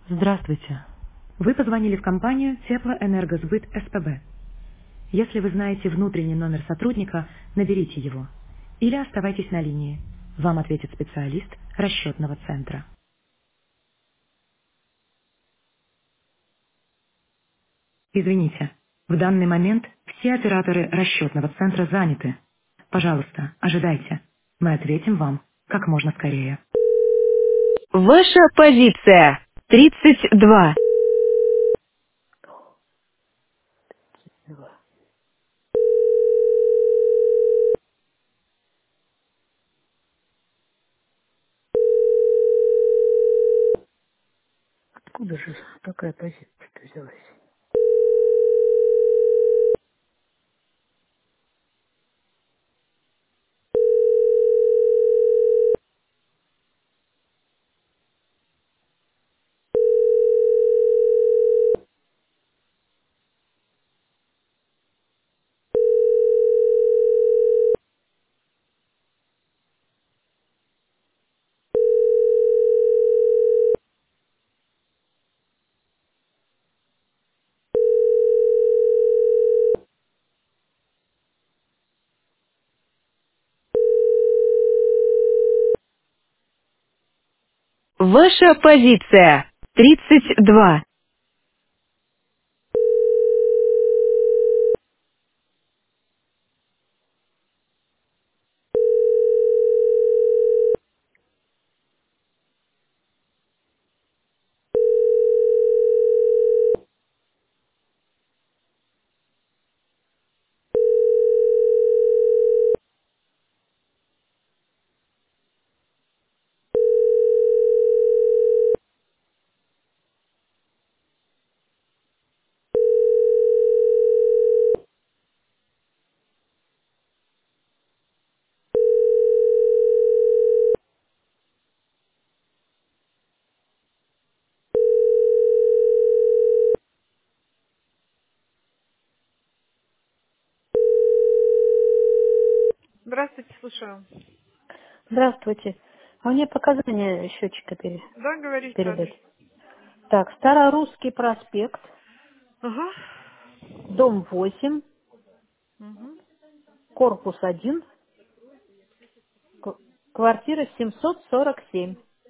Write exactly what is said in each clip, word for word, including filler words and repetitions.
Здравствуйте. Вы позвонили в компанию Теплоэнергосбыт СПБ. Если вы знаете внутренний номер сотрудника, наберите его. Или оставайтесь на линии. Вам ответит специалист расчетного центра. Извините, в данный момент все операторы расчетного центра заняты. Пожалуйста, ожидайте. Мы ответим вам как можно скорее. Ваша позиция тридцать два. Откуда же такая позиция взялась? Ваша позиция тридцать два. Здравствуйте, слушаю. Здравствуйте. А мне показания счетчика пере- Да, говорите адрес. передать. Так, Старорусский проспект, Ага. дом восемь, Угу. корпус один, к- квартира семьсот сорок семь.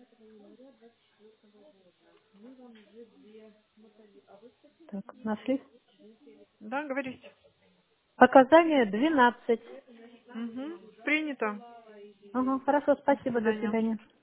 Так, нашли? Да, говорите. Показания двенадцать. Угу. Принято. Ага, хорошо, До спасибо, до свидания. свидания.